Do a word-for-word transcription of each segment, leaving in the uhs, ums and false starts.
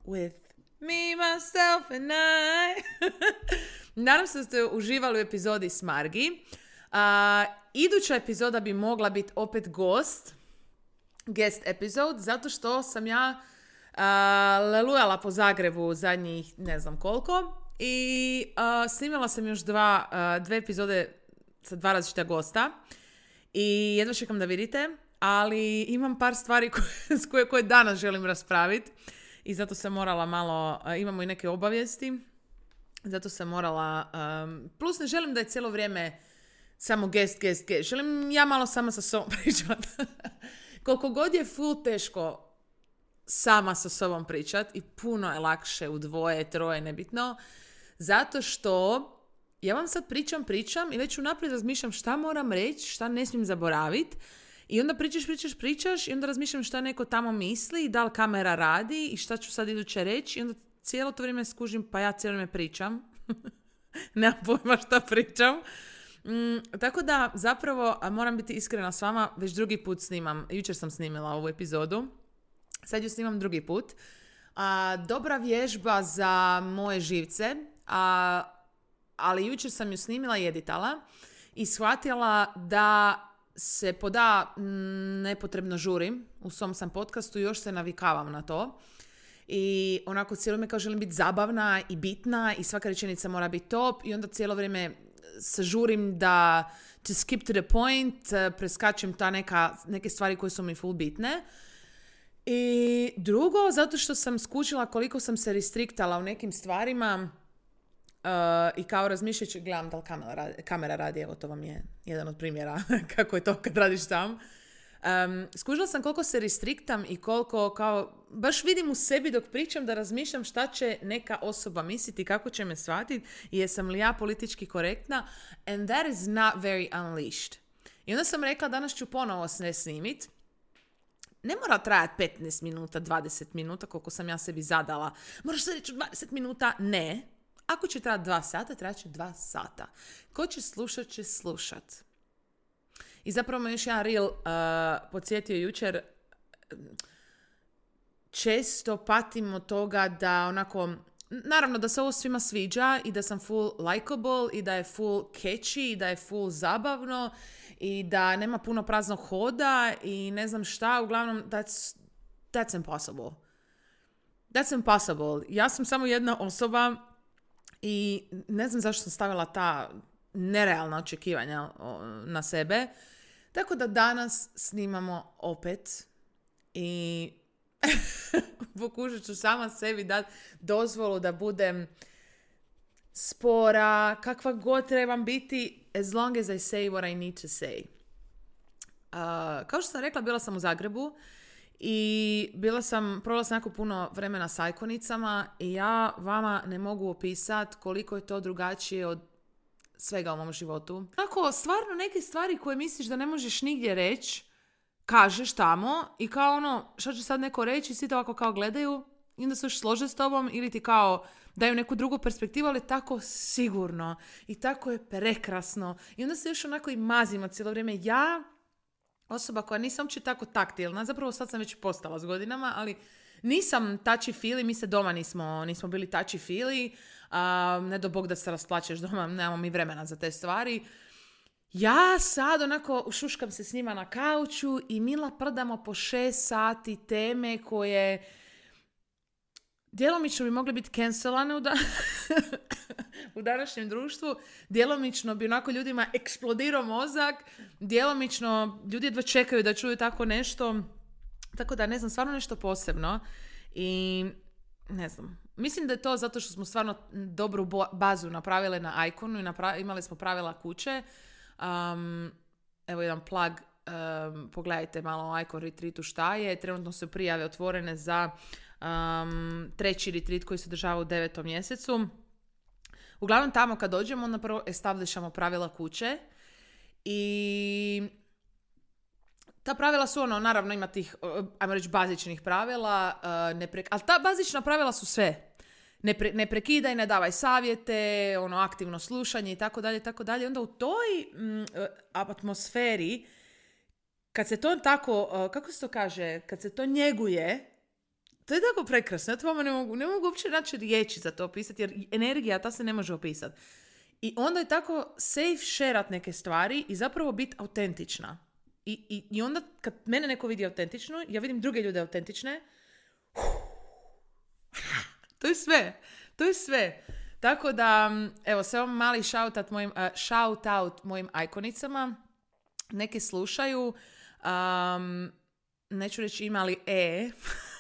with me, myself and I. Nadam se da ste uživali u epizodi s Margi. Uh, iduća epizoda bi mogla biti opet gost, guest episode, zato što sam ja uh, lelujala po Zagrebu zadnjih ne znam koliko i uh, snimala sam još dva, uh, dve epizode sa dva različita gosta i jedva čekam da vidite, ali imam par stvari koje, koje, koje danas želim raspraviti i zato sam morala malo, uh, imamo i neke obavijesti, zato sam morala, um, plus ne želim da je cijelo vrijeme samo guest, guest, guest. Želim ja malo sama sa sobom pričati. Koliko god je full teško sama sa sobom pričati i puno je lakše u dvoje, troje, nebitno. Zato što ja vam sad pričam, pričam i već unaprijed razmišljam šta moram reći, šta ne smijem zaboraviti. I onda pričaš, pričaš, pričaš i onda razmišljam šta neko tamo misli, da li kamera radi i šta ću sad iduće reći. I onda cijelo to vrijeme skužim, pa ja cijelo vrijeme pričam. Nemam pojma šta pričam. Mm, tako da, zapravo, moram biti iskrena s vama, već drugi put snimam, jučer sam snimila ovu epizodu, sad ju snimam drugi put. A, dobra vježba za moje živce, a, ali jučer sam ju snimila i editala i shvatila da se poda m, nepotrebno žurim, u svom sam podcastu, još se navikavam na to. I onako cijelo vrijeme kao želim biti zabavna i bitna i svaka rečenica mora biti top i onda cijelo vrijeme se žurim da to skip to the point, preskačem ta neka, neke stvari koje su mi full bitne. I drugo, zato što sam skučila koliko sam se restriktala u nekim stvarima uh, i kao razmišljajući, gledam da li kamera radi, kamera radi, evo to vam je jedan od primjera kako je to kad radiš sam. Um, skužila sam koliko se restriktam i koliko kao, baš vidim u sebi dok pričam da razmišljam šta će neka osoba misliti, kako će me shvatiti i jesam li ja politički korektna, and that is not very unleashed. I onda sam rekla danas ću ponovo sve snimit. Ne mora trajati petnaest minuta, dvadeset minuta koliko sam ja sebi zadala. Moraš se reći dvadeset minuta? Ne. Ako će trajati dva sata, trajat će dva sata. Ko će slušat, će slušat. I zapravo me još jedan reel uh, podsjetio jučer. Često patim od toga da onako, naravno da se ovo svima sviđa i da sam full likable i da je full catchy i da je full zabavno i da nema puno praznog hoda i ne znam šta, uglavnom that's, that's impossible. That's impossible. Ja sam samo jedna osoba i ne znam zašto sam stavila ta nerealna očekivanja na sebe. Tako da danas snimamo opet i pokušat ću sama sebi dati dozvolu da budem spora, kakva god trebam biti, as long as I say what I need to say. Uh, kao što sam rekla, bila sam u Zagrebu i bila sam, provela sam jako puno vremena s ajkonicama i ja vama ne mogu opisati koliko je to drugačije od svega u mom životu. Tako, stvarno neke stvari koje misliš da ne možeš nigdje reći, kažeš tamo i kao ono, što će sad neko reći, svi to ovako kao gledaju i onda se još slože s tobom ili ti kao daju neku drugu perspektivu, ali tako sigurno i tako je prekrasno. I onda se još onako i mazimo cijelo vrijeme. Ja, osoba koja nisam uopće tako taktilna, zapravo sad sam već postala s godinama, ali nisam touchy-feely, mi se doma nismo, nismo bili touchy-feely, uh, ne do Bog da se rasplačeš doma, nemamo mi vremena za te stvari. Ja sad onako ušuškam se s njima na kauču i mila prdamo po šest sati teme koje djelomično bi mogle biti cancelane u, da... u današnjem društvu, djelomično bi onako ljudima eksplodirao mozak, djelomično ljudi jedva čekaju da čuju tako nešto, tako da ne znam, stvarno nešto posebno i ne znam. Mislim da je to zato što smo stvarno dobru bazu napravile na Iconu i napra- imali smo pravila kuće. Um, evo jedan plug, um, pogledajte malo o Icon Retreatu šta je. Trenutno su prijave otvorene za um, treći retreat koji se održava u devetom mjesecu. Uglavnom tamo kad dođemo, onda prvo establishamo pravila kuće i ta pravila su ono, naravno ima tih, ajmo reći, bazičnih pravila, uh, ne pre... ali ta bazična pravila su sve. Ne, pre, ne prekidaj, ne davaj savjete, ono, aktivno slušanje i tako dalje, tako dalje. Onda u toj mm, atmosferi, kad se to tako, uh, kako se to kaže, kad se to njeguje, to je tako prekrasno. Ja to vama ne mogu, ne mogu uopće naći riječi za to opisati, jer energija ta se ne može opisati. I onda je tako safe shareat neke stvari i zapravo biti autentična. I, i, I onda kad mene neko vidi autentično, ja vidim druge ljude autentične. To je sve. To je sve. Tako da, evo, samo mali shout out mojim, uh, shout out mojim ikonicama. Neke slušaju. Um, neću reći imali e.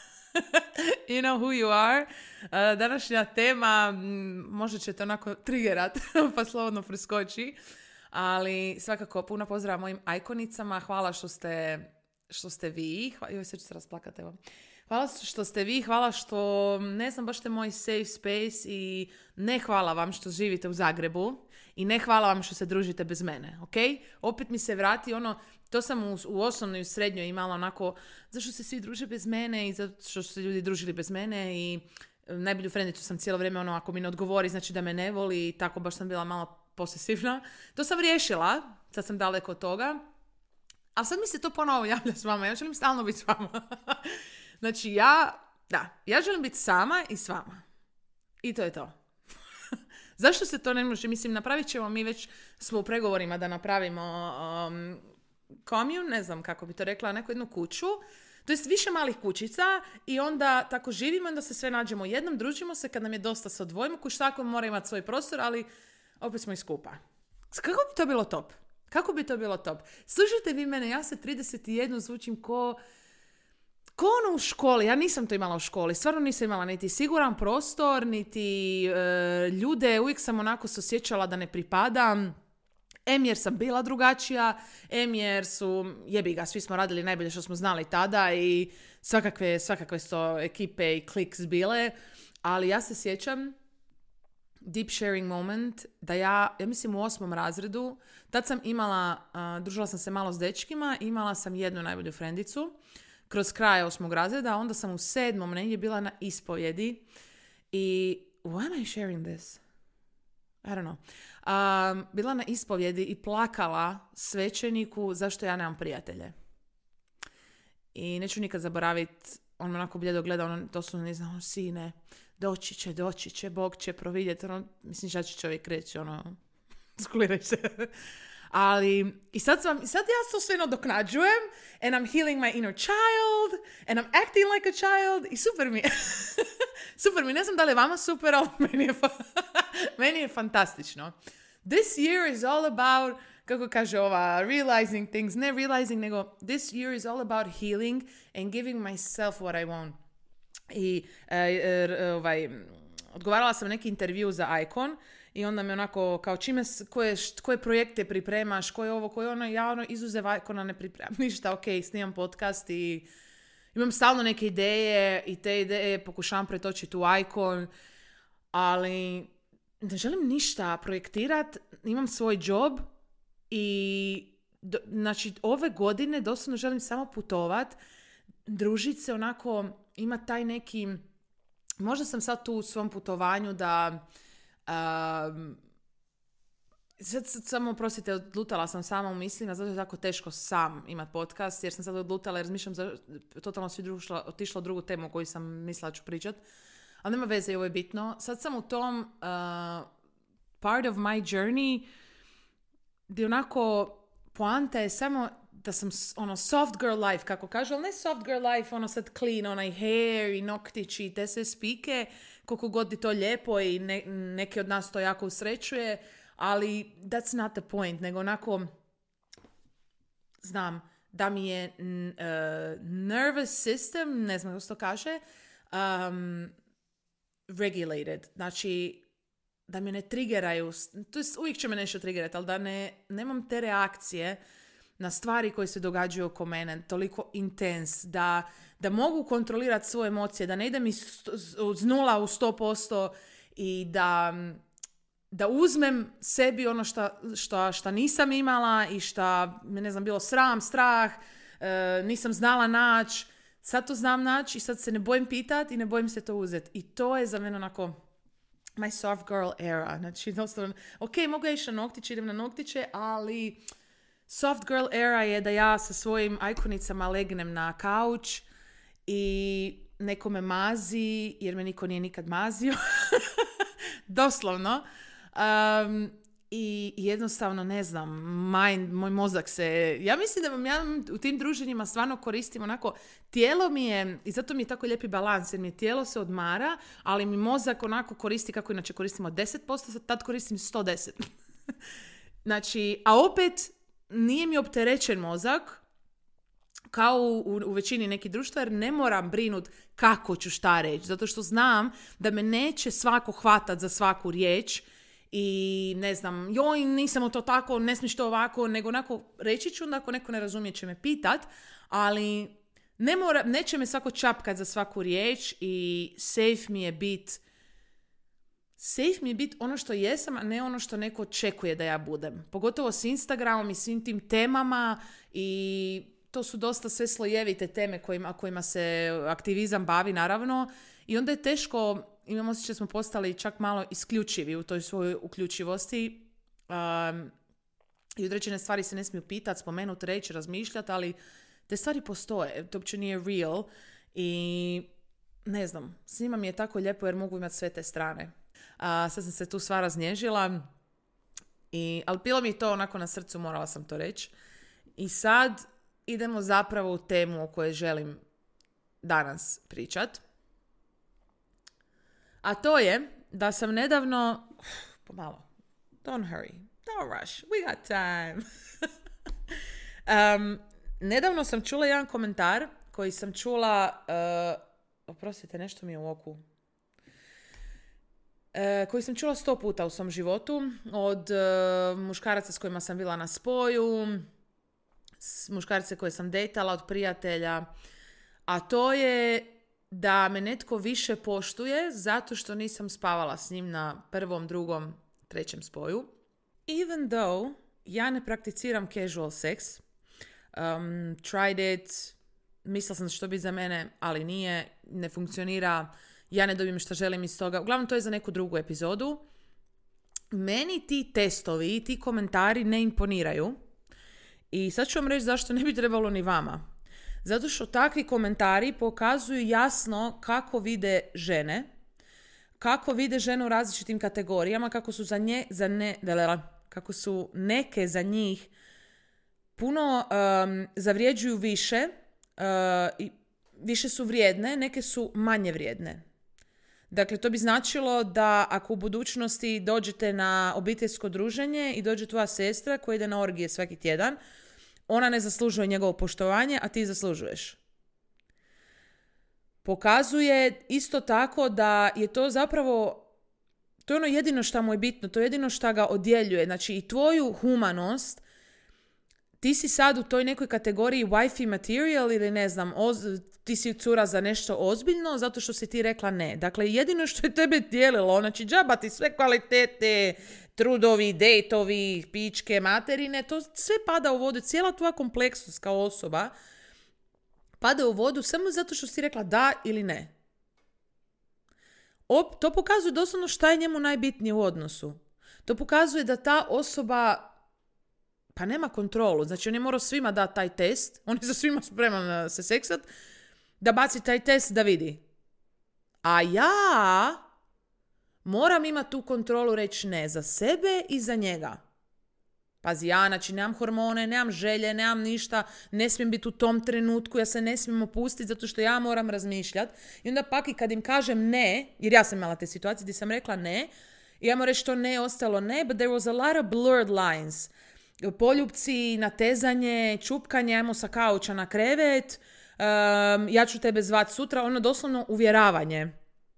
You know who you are. Uh, današnja tema, možda ćete onako triggerat, pa slobodno preskoči. Ali svakako puno pozdrava mojim ikonicama. Hvala što ste, što ste vi. Hvala, joj, sad ću se rasplakati, evo. Hvala što ste vi, hvala što, ne znam, baš ste moj safe space i ne hvala vam što živite u Zagrebu i ne hvala vam što se družite bez mene, ok? Opet mi se vrati ono, to sam u, u osnovnoj i u srednjoj imala onako, zašto se svi druže bez mene i zato što su se ljudi družili bez mene i najbolju frendicu sam cijelo vrijeme ono, ako mi ne odgovori znači da me ne voli i tako baš sam bila malo posesivna. To sam riješila, sad sam daleko od toga, ali sad mi se to ponovo javlja s vama, ja želim stalno biti s vama. Znači ja, da, ja želim biti sama i s vama. I to je to. Zašto se to ne može? Mislim, napravit ćemo, mi već smo u pregovorima da napravimo um, commune, ne znam kako bi to rekla, neku jednu kuću. To jest više malih kućica i onda tako živimo, onda se sve nađemo jednom, družimo se, kad nam je dosta se odvojimo, kuć tako mora imati svoj prostor, ali opet smo i skupa. Kako bi to bilo top? Kako bi to bilo top? Slušajte vi mene, ja se trideset jedan zvučim ko... Ko ono u školi, ja nisam to imala u školi, stvarno nisam imala niti siguran prostor, niti e, ljude, uvijek sam onako se osjećala da ne pripadam, em jer sam bila drugačija, em jer su, jebi ga, svi smo radili najbolje što smo znali tada i svakakve, svakakve su to ekipe i kliks bile, ali ja se sjećam, deep sharing moment, da ja, ja mislim u osmom razredu, tad sam imala, uh, družila sam se malo s dečkima, imala sam jednu najbolju frendicu, kroz kraj osmog razreda, onda sam u sedmom negdje bila na ispovjedi i why am I sharing this? I don't know. Um, bila na ispovjedi i plakala svećeniku zašto ja nemam prijatelje. I neću nikad zaboraviti, on me onako bljedo gleda, ono, to su, ne znam, sine, doći će, doći će, Bog će providjeti, ono, mislim, šta će čovjek reći, ono, skuliraj se. Ali, i sad, sam, sad ja to sve nadoknađujem and I'm healing my inner child and I'm acting like a child i super mi je. Super mi, ne znam da li je vama super, ali meni je, fa- meni je fantastično. This year is all about, kako kaže ova, realizing things, ne realizing, nego this year is all about healing and giving myself what I want. I uh, uh, ovaj, odgovarala sam neki intervju za Icon i onda me onako, kao čime, koje, koje projekte pripremaš, koje ovo, koje ono, ja ono izuzev Icona ne pripremam ništa, ok, snimam podcast i imam stalno neke ideje i te ideje pokušavam pretočiti u Icon, ali ne želim ništa projektirati, imam svoj job i do, znači ove godine doslovno želim samo putovat, družiti se onako, ima taj neki, možda sam sad tu u svom putovanju da Um, sad, sad samo, prostite, odlutala sam sama u mislima, zato je tako teško sam imati podcast, jer sam sad odlutala i razmišljam, za, totalno svi drušla, otišla u drugu temu o kojoj sam mislila ću pričat, ali nema veze i ovo je bitno. Sad sam u tom uh, part of my journey gdje onako poanta je samo da sam ono soft girl life, kako kažu, ali ne soft girl life, ono sad clean, onaj hair i noktići i te sve spike, koliko god je to lijepo i ne, neke od nas to jako usrećuje, ali that's not the point, nego onako, znam, da mi je uh, nervous system, ne znam kako se to kaže, um, regulated, znači da me ne triggeraju, to jest uvijek će me nešto triggerati, ali da ne, nemam te reakcije na stvari koje se događaju oko mene, toliko intens, da, da mogu kontrolirati svoje emocije, da ne idem iz, iz nula u sto posto i da, da uzmem sebi ono šta, šta, šta nisam imala i šta me, ne znam, bilo sram, strah, e, nisam znala naći, sad to znam naći i sad se ne bojim pitati i ne bojim se to uzeti. I to je za mene onako my soft girl era. Znači, dosta, ok, mogu ja ići na noktiće, idem na noktiće, ali soft girl era je da ja sa svojim ikonicama legnem na kauč i nekome mazi, jer me niko nije nikad mazio. Doslovno. Um, I jednostavno, ne znam, mind, moj mozak se... Ja mislim da vam ja u tim druženjima stvarno koristim onako... Tijelo mi je, i zato mi je tako lijepi balans, jer mi tijelo se odmara, ali mi mozak onako koristi kako inače koristimo deset posto, tad koristim sto deset. Znači, a opet nije mi opterećen mozak, kao u, u većini nekih društva, jer ne moram brinut kako ću šta reći, zato što znam da me neće svako hvatat za svaku riječ i ne znam, joj, nisam to tako, ne smiješ to ovako, nego onako reći ću, onda ako neko ne razumije će me pitat, ali ne mora, neće me svako čapkat za svaku riječ i safe mi je bit safe mi je bit ono što jesam, a ne ono što neko očekuje da ja budem. Pogotovo s Instagramom i svim tim temama i to su dosta sve slojevite teme kojima, kojima se aktivizam bavi, naravno. I onda je teško, imam osjećaj da smo postali čak malo isključivi u toj svojoj uključivosti. Um, I određene stvari se ne smiju pitati, spomenuti, reći, razmišljati, ali te stvari postoje. To uopće nije real. I ne znam, s njima mi je tako lijepo jer mogu imati sve te strane. A, sad sam se tu sva raznježila. I, ali bilo mi to onako na srcu, morala sam to reći. I sad idemo zapravo u temu o kojoj želim danas pričat. A to je da sam nedavno... Uf, pomalo. Don't hurry. Don't rush. We got time. um, nedavno sam čula jedan komentar koji sam čula... Uh, oprostite, nešto mi je u oku. Uh, koji sam čula sto puta u svom životu. Od uh, muškaraca s kojima sam bila na spoju, s muškarce koje sam dejtala, od prijatelja. A to je da me netko više poštuje zato što nisam spavala s njim na prvom, drugom, trećem spoju. Even though ja ne prakticiram casual sex, um, tried it, mislila sam da će to biti za mene, ali nije, ne funkcionira, ja ne dobijem što želim iz toga. Uglavnom, to je za neku drugu epizodu. Meni ti testovi i ti komentari ne imponiraju. I sad ću vam reći zašto ne bi trebalo ni vama. Zato što takvi komentari pokazuju jasno kako vide žene, kako vide žene u različitim kategorijama, kako su za nje, za ne, kako su neke za njih puno um, zavrijeđuju više, uh, i više su vrijedne, neke su manje vrijedne. Dakle, to bi značilo da ako u budućnosti dođete na obiteljsko druženje i dođe tvoja sestra koja ide na orgije svaki tjedan, ona ne zaslužuje njegovo poštovanje, a ti zaslužuješ. Pokazuje isto tako da je to zapravo, to je ono jedino što mu je bitno, to je jedino što ga odjeljuje. Znači i tvoju humanost, ti si sad u toj nekoj kategoriji wifey material ili ne znam, oz, ti si cura za nešto ozbiljno zato što si ti rekla ne. Dakle, jedino što je tebe dijelilo, znači džaba ti sve kvalitete, trudovi, dejtovi, pičke, materine, to sve pada u vodu. Cijela tvoja kompleksnost kao osoba pada u vodu samo zato što si rekla da ili ne. Op, to pokazuje doslovno šta je njemu najbitnije u odnosu. To pokazuje da ta osoba pa nema kontrolu. Znači on je morao svima dati taj test, on je za svima spreman se seksat, da baci taj test da vidi. A ja moram imati tu kontrolu reći ne za sebe i za njega. Pazi, ja znači nemam hormone, nemam želje, nemam ništa, ne smijem biti u tom trenutku, ja se ne smijem opustiti zato što ja moram razmišljati. I onda pak i kad im kažem ne, jer ja sam imala te situacije gdje sam rekla ne, i ja moram reći to ne, ostalo ne, but there was a lot of blurred lines. Poljupci, natezanje, čupkanje, ajmo sa kauča na krevet, um, ja ću tebe zvat sutra, ono doslovno uvjeravanje.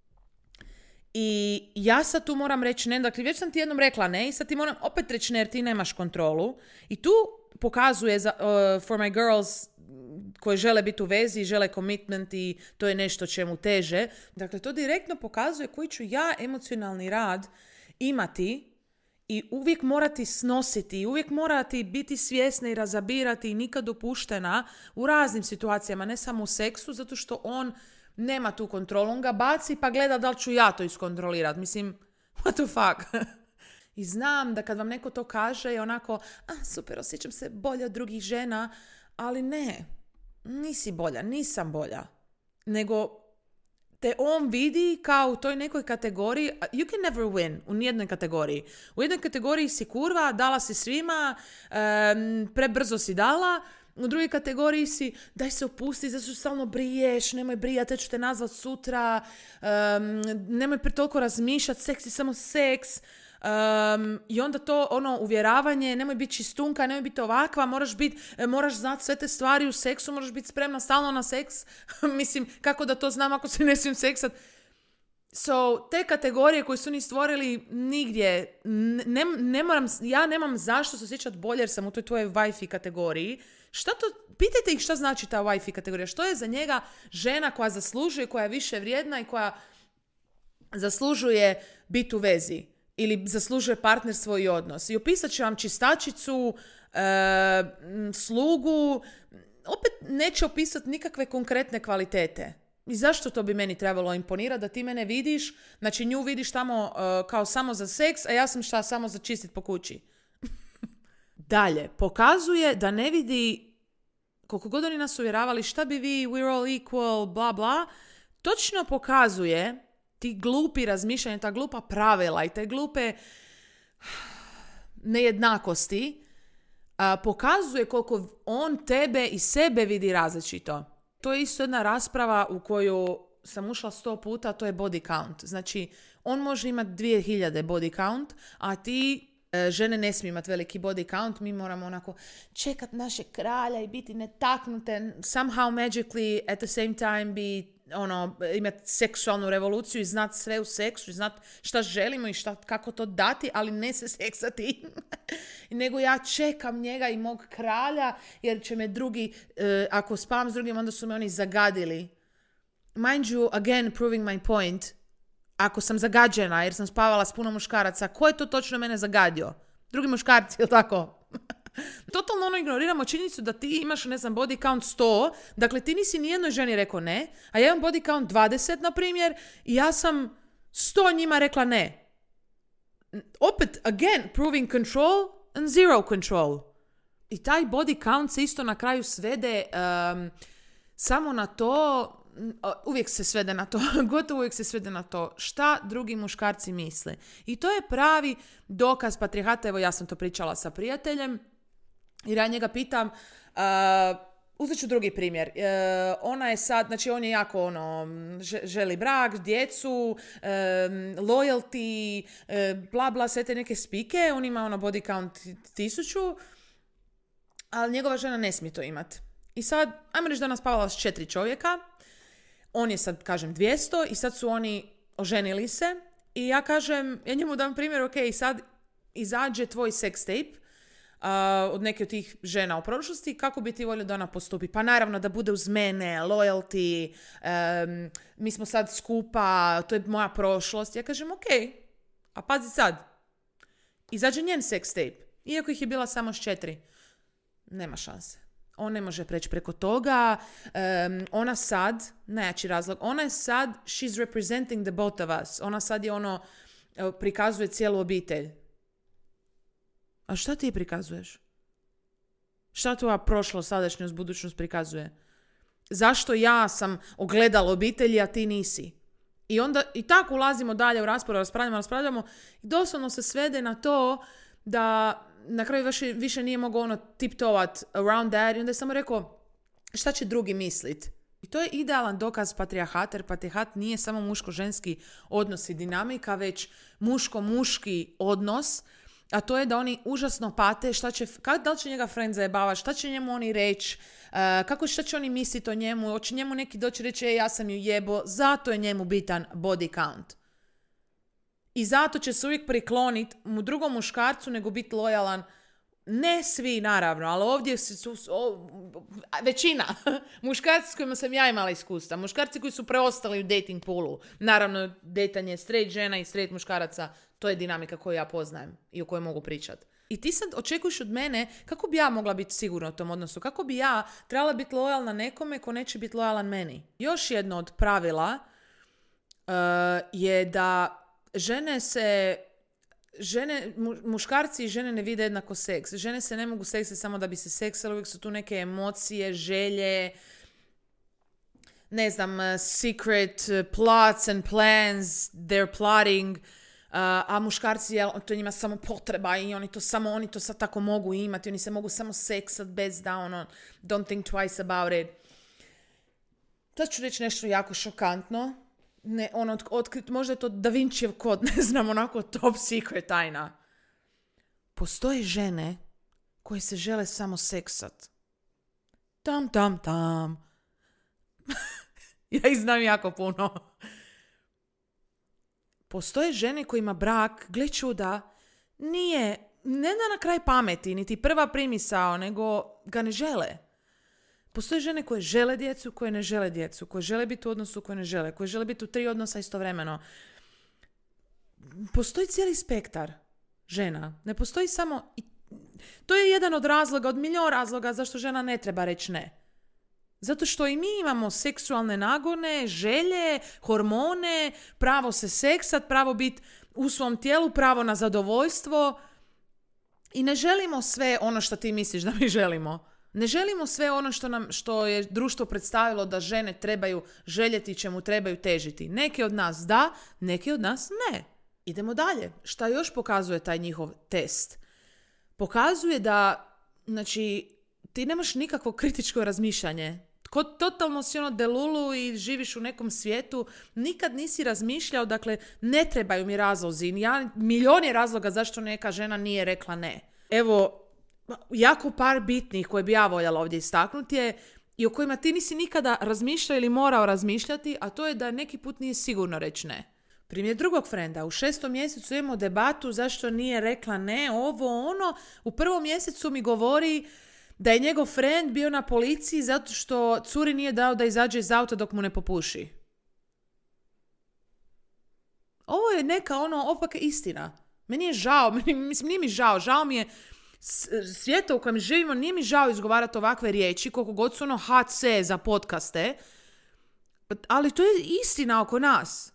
I ja sad tu moram reći ne, dakle već sam ti jednom rekla ne i sad ti moram opet reći ne jer ti nemaš kontrolu. I tu pokazuje za, uh, for my girls koje žele biti u vezi, žele commitment i to je nešto čemu teže. Dakle, to direktno pokazuje koji ću ja emocionalni rad imati i uvijek morati snositi, uvijek morati biti svjesna i razabirati i nikad dopuštena u raznim situacijama, ne samo u seksu, zato što on nema tu kontrolu. On ga baci pa gleda da li ću ja to iskontrolirati. Mislim, what the fuck? I znam da kad vam neko to kaže je onako, a super, osjećam se bolje od drugih žena, ali ne, nisi bolja, nisam bolja. Nego te on vidi kao u toj nekoj kategoriji, you can never win u nijednoj kategoriji. U jednoj kategoriji si kurva, dala si svima, um, prebrzo si dala, u drugoj kategoriji si daj se opusti, zato što stalno briješ, nemoj brijati, ja ću te nazvat sutra, um, nemoj pre toliko razmišljati, seks je samo seks. Um, I onda to ono uvjeravanje, nemoj biti čistunka, nemoj biti ovakva, moraš biti, moraš znati sve te stvari u seksu, moraš biti spremna stalno na seks. Mislim, kako da to znam ako se ne smijem seksat? So, te kategorije koje su oni stvorili nigdje, ne, ne moram, ja nemam zašto se osjećati bolje jer sam u toj tvojoj Wi-Fi kategoriji. Šta to, pitajte ih šta znači ta Wi-Fi kategorija, što je za njega žena koja zaslužuje, koja je više vrijedna i koja zaslužuje biti u vezi ili zaslužuje partnerstvo i odnos. I opisat ću vam čistačicu, e, slugu, opet neće opisati nikakve konkretne kvalitete. I zašto to bi meni trebalo imponirati da ti mene vidiš, znači nju vidiš tamo uh, kao samo za seks, a ja sam šta samo za čistit po kući. Dalje, pokazuje da ne vidi, koliko god oni nas uvjeravali šta bi vi, we're all equal, bla bla, točno pokazuje ti glupi razmišljanja, ta glupa pravila i te glupe nejednakosti, uh, pokazuje koliko on tebe i sebe vidi različito. To je isto jedna rasprava u koju sam ušla sto puta, to je body count. Znači, on može imati dvije hiljade body count, a ti, e, žene ne smiju imati veliki body count, mi moramo onako čekat naše kralja i biti netaknute, somehow magically at the same time be, ono, imati seksualnu revoluciju i znati sve u seksu i znati šta želimo i šta, kako to dati, ali ne se seksati. Nego ja čekam njega i mog kralja, jer će me drugi, uh, ako spavam s drugim, onda su me oni zagadili. Mind you, again, proving my point, ako sam zagađena jer sam spavala s puno muškaraca, ko je to točno mene zagadio? Drugi muškarci, ili tako? Totalno ono ignoriramo činjenicu da ti imaš, ne znam, body count sto, dakle ti nisi nijednoj ženi rekao ne, a ja imam body count dvadeset, na primjer, i ja sam sto njima rekla ne. Opet, again, proving control and zero control. I taj body count se isto na kraju svede um, samo na to, uvijek se svede na to, gotovo uvijek se svede na to šta drugi muškarci misle. I to je pravi dokaz patrijarhata. Evo, ja sam to pričala sa prijateljem, jer ja njega pitam, uh, uzet ću drugi primjer. Uh, ona je sad, znači on je jako ono, želi brak, djecu, um, loyalty, uh, bla bla, sve te neke spike. On ima ono body count tisuću, ali njegova žena ne smije to imati. I sad, ajmo reći da ona spavala s četiri čovjeka, on je sad, kažem, dvjesto i sad su oni oženili se i ja kažem, ja njemu dam primjer, ok, sad izađe tvoj sex tape uh, od neke od tih žena u prošlosti, kako bi ti volio da ona postupi? Pa naravno da bude uz mene, loyalty, um, mi smo sad skupa, to je moja prošlost. Ja kažem, ok, a pazi sad, izađe njen sex tape, iako ih je bila samo s četiri, nema šanse. On ne može preći preko toga. Um, ona sad, najjači razlog, ona je sad, she's representing the both of us. Ona sad je ono, prikazuje cijelu obitelj. A šta ti prikazuješ? Šta tvoja prošlost, sadašnjost, budućnost prikazuje? Zašto ja sam ogledala obitelji, a ti nisi? I onda, i tako ulazimo dalje u raspravu, raspravljamo, raspravljamo i doslovno se svede na to da na kraju više, više nije mogao ono tiptovat around that i onda je samo rekao šta će drugi mislit. I to je idealan dokaz patrijarhata, jer patrijarhat nije samo muško-ženski odnos i dinamika, već muško-muški odnos, a to je da oni užasno pate šta će, kak, da li će njega friend zajebavati, šta će njemu oni reći, uh, kako, šta će oni misliti o njemu, hoće njemu neki doći reći e, ja sam ju jebo, zato je njemu bitan body count. I zato će se uvijek prikloniti mu drugom muškarcu nego biti lojalan. Ne svi, naravno, ali ovdje su o, većina muškarci s kojima sam ja imala iskustva. Muškarci koji su preostali u dating poolu. Naravno, dejtanje straight žena i straight muškaraca, to je dinamika koju ja poznajem i o kojoj mogu pričati. I ti sad očekuješ od mene kako bi ja mogla biti sigurna u tom odnosu, kako bi ja trebala biti lojalna nekome ko neće biti lojalan meni. Još jedno od pravila uh, je da žene se, žene, muškarci i žene ne vide jednako seks. Žene se ne mogu seksati samo da bi se seksali, uvijek su tu neke emocije, želje. ne znam, uh, secret uh, plots and plans, they're plotting, uh, a muškarci, jel, to je njima samo potreba i oni to samo, oni to sad tako mogu imati, oni se mogu samo seksat bez da ono, don't think twice about it. Sad ću reći nešto jako šokantno. Ne, ono, otkrit, možda je to Da Vincijev kod, ne znam, onako top secret tajna. Postoje žene koje se žele samo seksat. Tam, tam, tam. Ja ih znam jako puno. Postoje žene kojima brak, gle čuda, nije, ne da na kraj pameti, niti prva primisao, nego ga ne žele. Postoje žene koje žele djecu, koje ne žele djecu, koje žele biti u odnosu, koje ne žele, koje žele biti u tri odnosa istovremeno. Postoji cijeli spektar žena. Ne postoji samo... To je jedan od razloga, od milion razloga zašto žena ne treba reći ne. Zato što i mi imamo seksualne nagone, želje, hormone, pravo se seksat, pravo biti u svom tijelu, pravo na zadovoljstvo. I ne želimo sve ono što ti misliš da mi želimo. Ne želimo sve ono što nam, što je društvo predstavilo da žene trebaju željeti, čemu trebaju težiti. Neke od nas da, neke od nas ne. Idemo dalje. Šta još pokazuje taj njihov test? Pokazuje da, znači, ti nemaš nikakvo kritičko razmišljanje. Ko totalno si ono delulu i živiš u nekom svijetu, nikad nisi razmišljao, dakle, ne trebaju mi razlozi. Ja, milion je razloga zašto neka žena nije rekla ne. Evo, jako par bitnih koje bi ja voljela ovdje istaknuti je i o kojima ti nisi nikada razmišljao ili morao razmišljati, a to je da neki put nije sigurno reći ne. Primjer drugog frenda, u šestom mjesecu imamo debatu zašto nije rekla ne, ovo, ono. U prvom mjesecu mi govori da je njegov frend bio na policiji zato što curi nije dao da izađe iz auta dok mu ne popuši. Ovo je neka ono opaka istina. Meni je žao, meni, mislim nije mi žao, žao mi je svijeta u kojem živimo, nije mi žao izgovarati ovakve riječi, koliko god su ono ha ce za podcaste, ali to je istina oko nas.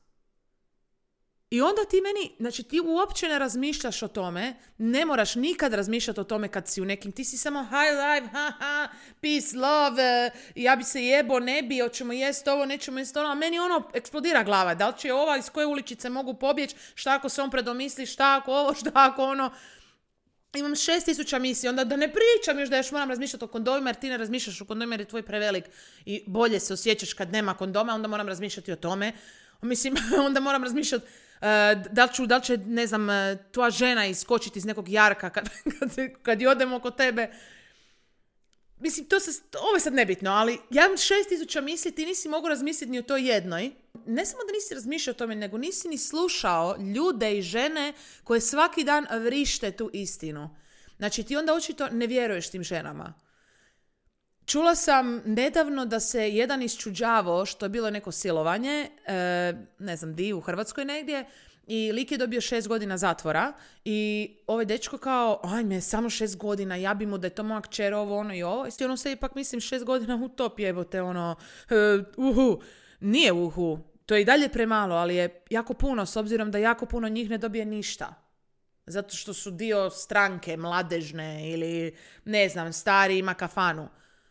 I onda ti meni, znači ti uopće ne razmišljaš o tome, ne moraš nikad razmišljati o tome kad si u nekim, ti si samo high life, ha ha, peace, love, ja bi se jebo, ne bi, hoćemo jest ovo, nećemo jest ono, a meni ono eksplodira glava, da li će ova iz koje uličice mogu pobjeći, šta ako se on predomisli, šta ako ovo, šta ako ono. Imam šest tisuća misli, onda da ne pričam još da još moram razmišljati o kondomima, jer ti ne razmišljaš o kondomima jer je tvoj prevelik i bolje se osjećaš kad nema kondoma, onda moram razmišljati o tome. Mislim, onda moram razmišljati uh, da li ću, da li će, ne znam, uh, tvoja žena iskočiti iz nekog jarka kad, kad, kad i odemo oko tebe. Mislim, to se, ovo je sad nebitno, ali ja imam šest tisuća misli, ti nisi mogu razmisliti ni o toj jednoj. Ne samo da nisi razmišljao o tome, nego nisi ni slušao ljude i žene koje svaki dan vrište tu istinu. Znači, ti onda očito ne vjeruješ tim ženama. Čula sam nedavno da se jedan iščuđavao što je bilo neko silovanje, e, ne znam di, u Hrvatskoj negdje, i lik je dobio šest godina zatvora i ovaj dečko kao, ajme, samo šest godina, ja bi mu da je to moja kćer, ovo, ono i ovo. I ono se ipak, mislim, šest godina utopije, evo te ono, uh, uhu. Nije uhu, to je i dalje premalo, ali je jako puno, s obzirom da jako puno njih ne dobije ništa. Zato što su dio stranke, mladežne ili, ne znam, stari, ima kafanu.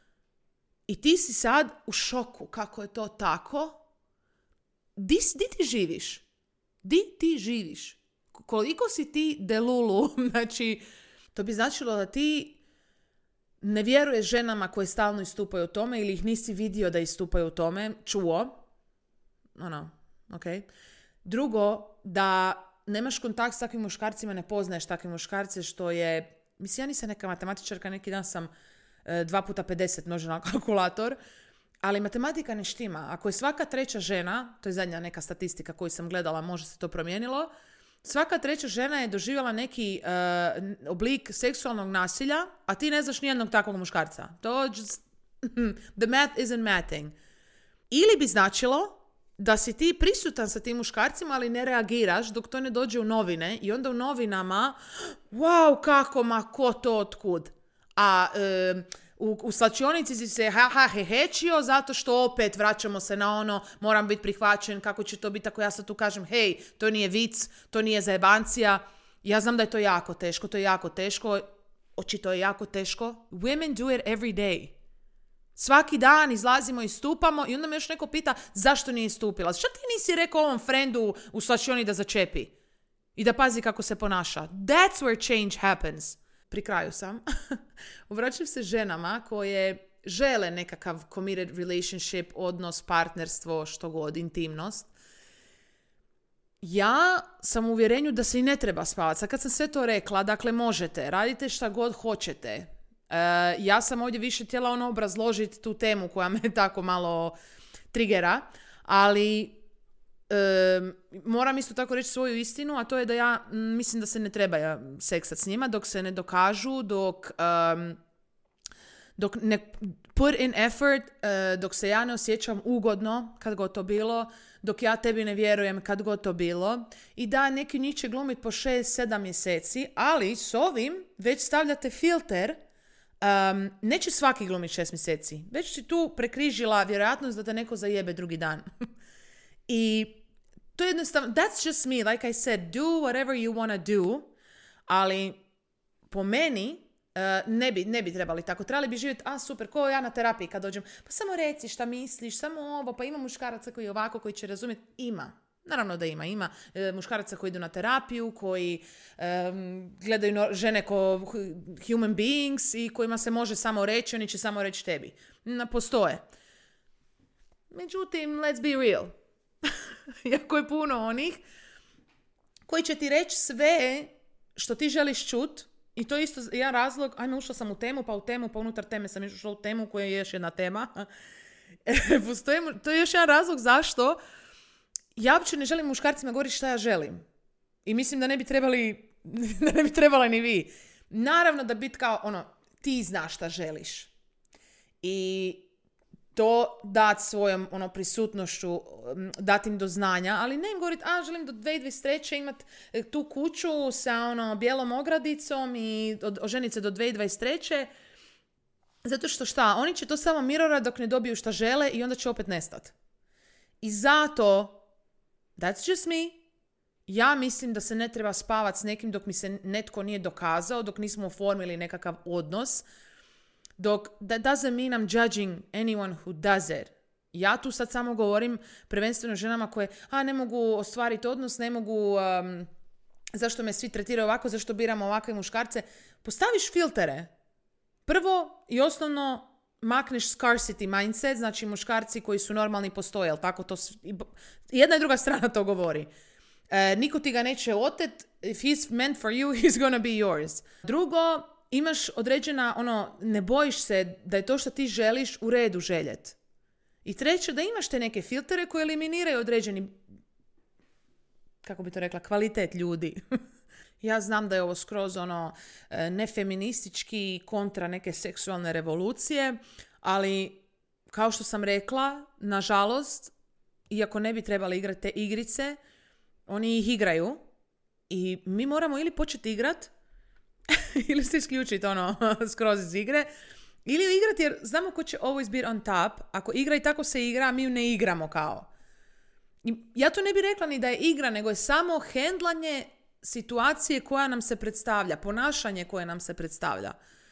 I ti si sad u šoku kako je to tako. Di, di ti živiš? Di ti živiš? Koliko si ti delulu? Znači, to bi značilo da ti ne vjeruješ ženama koje stalno istupaju u tome ili ih nisi vidio da istupaju u tome, čuo. Ono, ok. Drugo, da nemaš kontakt s takvim muškarcima, ne poznaješ takve muškarce, što je, mislim, ja nisam neka matematičarka, neki dan sam dva puta pedeset množila kalkulator, ali matematika ne štima. Ako je svaka treća žena, to je zadnja neka statistika koju sam gledala, možda se to promijenilo, svaka treća žena je doživjela neki uh, oblik seksualnog nasilja, a ti ne znaš nijednog takvog muškarca. To just, the math isn't mathing. Ili bi značilo da si ti prisutan sa tim muškarcima, ali ne reagiraš dok to ne dođe u novine i onda u novinama, wow, kako, ma, ko to, otkud? A e, u, u slačionici si se ha, ha, hehečio zato što opet vraćamo se na ono, moram biti prihvaćen, kako će to biti ako ja sad tu kažem, hej, to nije vic, to nije zajebancija. Ja znam da je to jako teško, to je jako teško, očito je jako teško. Women do it every day. Svaki dan izlazimo i stupamo i onda me još neko pita zašto nije istupila. Što ti nisi rekao ovom frendu u slačioni da začepi i da pazi kako se ponaša? That's where change happens. Pri kraju sam. Obraćam se ženama koje žele nekakav committed relationship, odnos, partnerstvo, što god, intimnost. Ja sam u uvjerenju da se i ne treba spavati. Sad kad sam sve to rekla, dakle možete, radite šta god hoćete. Uh, ja sam ovdje više htjela ono obrazložiti tu temu koja me tako malo trigera, ali um, moram isto tako reći svoju istinu, a to je da ja m, mislim da se ne treba seksat s njima dok se ne dokažu, dok, um, dok ne put in effort, uh, dok se ja ne osjećam ugodno kad god to bilo, dok ja tebi ne vjerujem kad god to bilo. I da, neki njih će glumit po šest sedam mjeseci, ali s ovim već stavljate filter. Um, neće svaki glumit šest mjeseci. Već si tu prekrižila vjerojatnost da te neko zajebe drugi dan. I to je jednostavno, that's just me, like I said, do whatever you wanna do, ali po meni uh, ne, bi, ne bi trebali tako. Trebali bi živjeti, a super, ko ja na terapiji kad dođem, pa samo reci šta misliš, samo ovo, pa ima muškaraca koji je ovako, koji će razumjeti. Ima. Naravno da ima. Ima e, muškaraca koji idu na terapiju, koji e, gledaju no, žene ko human beings i kojima se može samo reći, oni će samo reći tebi. Na, postoje. Međutim, let's be real. Jako je puno onih koji će ti reći sve što ti želiš čut i to je isto jedan razlog, ajme ušla sam u temu, pa u temu, pa unutar teme sam ušla u temu koja je još jedna tema. Postoje, to je još jedan razlog zašto ja uopće ne želim muškarcima govoriti šta ja želim. I mislim da ne bi trebali, da ne bi trebala ni vi. Naravno da biti kao, ono, ti znaš šta želiš. I to dati svojom, ono, prisutnošću, dati im do znanja, ali ne im govoriti, a, želim do dvije tisuće dvadeset treće imati tu kuću sa, ono, bijelom ogradicom i od, oženiti se do dvije tisuće dvadeset treće. Zato što šta, oni će to samo mirorati dok ne dobiju šta žele i onda će opet nestati. I zato that's just me. Ja mislim da se ne treba spavati s nekim dok mi se netko nije dokazao, dok nismo oformili nekakav odnos, dok that doesn't mean I'm judging anyone who does it. Ja tu sad samo govorim prvenstveno ženama koje a ne mogu ostvariti odnos, ne mogu um, zašto me svi tretiraju ovako, zašto biramo ovakve muškarce. Postaviš filtere. Prvo i osnovno makneš scarcity mindset, znači muškarci koji su normalni postoje, jel tako to, jedna i druga strana to govori. E, niko ti ga neće otet, if he's meant for you, he's gonna be yours. Drugo, imaš određena, ono, ne bojiš se da je to što ti želiš u redu željet. I treće, da imaš te neke filtere koje eliminiraju određeni, kako bi to rekla, kvalitet ljudi. Ja znam da je ovo skroz ono nefeministički kontra neke seksualne revolucije, ali kao što sam rekla, nažalost, iako ne bi trebali igrati te igrice, oni ih igraju i mi moramo ili početi igrat ili se isključiti ono skroz iz igre, ili igrati jer znamo ko će always be on top. Ako igra i tako se igra, mi ju ne igramo kao. I ja to ne bi rekla ni da je igra, nego je samo hendlanje situacije koja nam se predstavlja, ponašanje koje nam se predstavlja.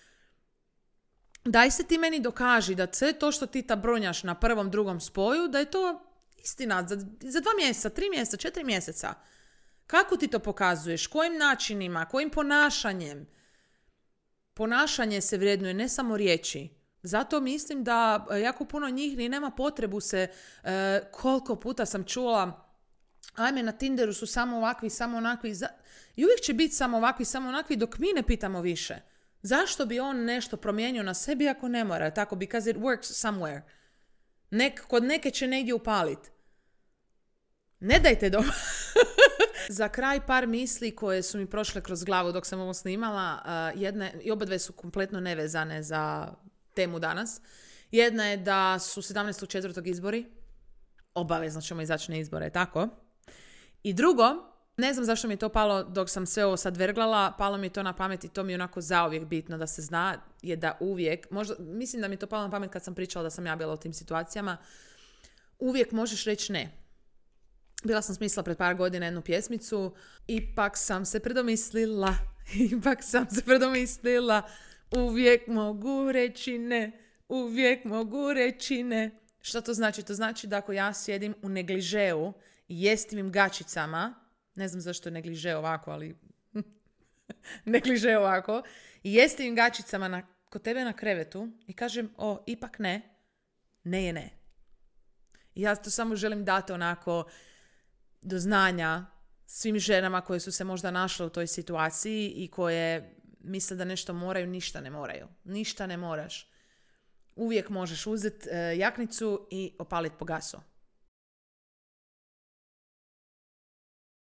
Daj se ti meni dokaži da sve to što ti tabrunjaš na prvom, drugom spoju, da je to istina za, za dva mjeseca, tri mjeseca, četiri mjeseca. Kako ti to pokazuješ? Kojim načinima? Kojim ponašanjem? Ponašanje se vrednuje, ne samo riječi. Zato mislim da jako puno njih ni nema potrebu se, e, koliko puta sam čula, ajme na Tinderu su samo ovakvi, samo onakvi. I uvijek će biti samo ovakvi, samo onakvi dok mi ne pitamo više. Zašto bi on nešto promijenio na sebi ako ne mora? Tako, because it works somewhere. Nek, kod neke će negdje upaliti. Ne dajte doma. Za kraj par misli koje su mi prošle kroz glavu dok sam ovo snimala. Uh, jedne, i oba dve su kompletno nevezane za temu danas. Jedna je da su sedamnaestog četvrtog izbori. Obavezno ćemo izaći na izbore, tako? I drugo, ne znam zašto mi je to palo dok sam sve ovo sad verglala, palo mi je to na pamet i to mi je onako zauvijek bitno da se zna, je da uvijek, možda, mislim da mi je to palo na pamet kad sam pričala da sam ja bila u tim situacijama, uvijek možeš reći ne. Bila sam smislila pred par godina jednu pjesmicu, ipak sam se predomislila, ipak sam se predomislila, uvijek mogu reći ne, uvijek mogu reći ne. Što to znači? To znači da ako ja sjedim u negližeu i jestivim gačicama, ne znam zašto je negliže ovako, ali negliže ovako, i jestivim gačicama na, kod tebe na krevetu i kažem, o, ipak ne, ne je ne. I ja to samo želim dati onako do znanja svim ženama koje su se možda našle u toj situaciji i koje misle da nešto moraju, ništa ne moraju. Ništa ne moraš. Uvijek možeš uzeti e, jaknicu i opaliti po gasu.